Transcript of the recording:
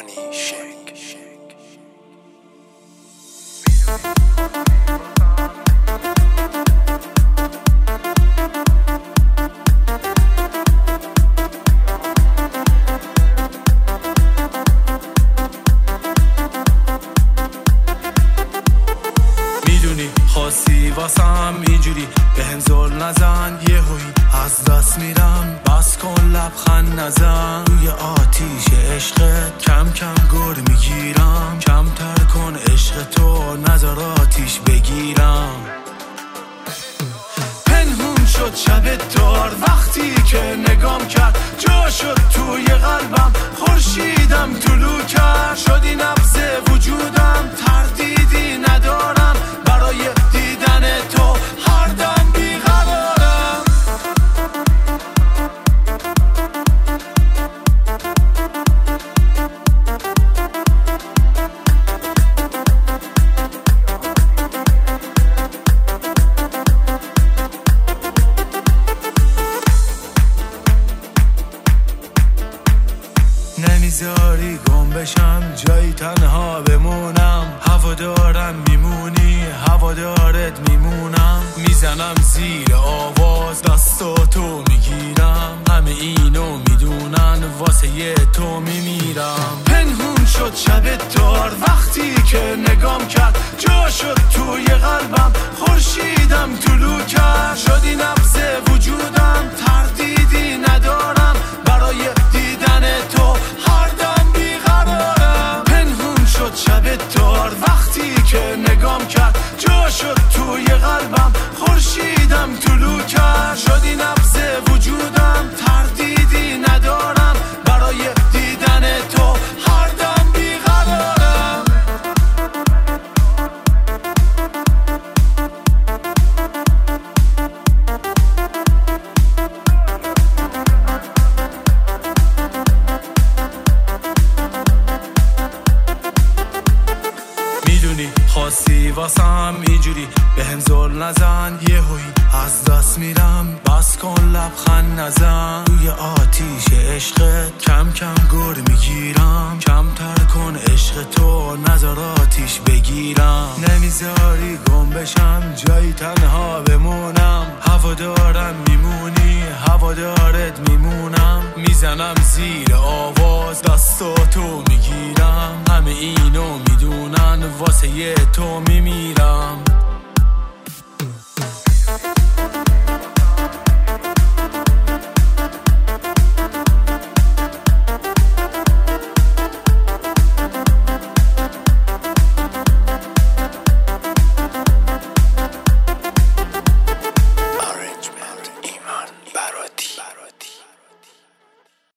رانی شک. میدونی خاصی واسم اینجوری به هم زل نزن، یه هوی از دست میرم، بس کن لبخند نزن. روی آتیش عشقت کم کم گر میگیرم، کمتر کن عشق تو نذار آتیش بگیرم. پنهون شد شب دار وقتی که نگام کرد، جا شد توی قلبم خورشیدم طلوع کرد. شدی نبض وجودم تردیدی ندارم، برای دیدن تو هر دم بیقرارم. نمیذاری گم بشم جایی تنها بمونم، هوادارم میمونی هوادارت میمونم. میزنم زیر آواز دستاتو میگیرم، همه اینو میدونن واسه تو میمیرم. پنهون شد شب دار وقتی که نگام کرد، جا شد توی قلبم خورشیدم طلوع کرد. شدی نبض وجودم تردیدی ندارم، برای دیدن تو هر دم بیقرارم. پنهون شد شب دار وقتی که نگام کرد، جا شد توی قلبم خورشیدم طلوع کرد. شدی نبض وجودم تردیدی ندارم، برای دیدن تو هر دم بیقرارم. میدونی خاصی واسم اینجوری به هم زل نزن، یه هوی از دست میرم، بس کن لبخند نزن. روی آتیش عشقت کم کم گر میگیرم، کمتر کن عشق تو نذار آتیش بگیرم. نمیذاری گم بشم جایی تنها بمونم، هوادارم میمونی هوادارت میمونم. میزنم زیر آواز دستاتو میگیرم، همه اینو میدونن واسه تو میمیرم.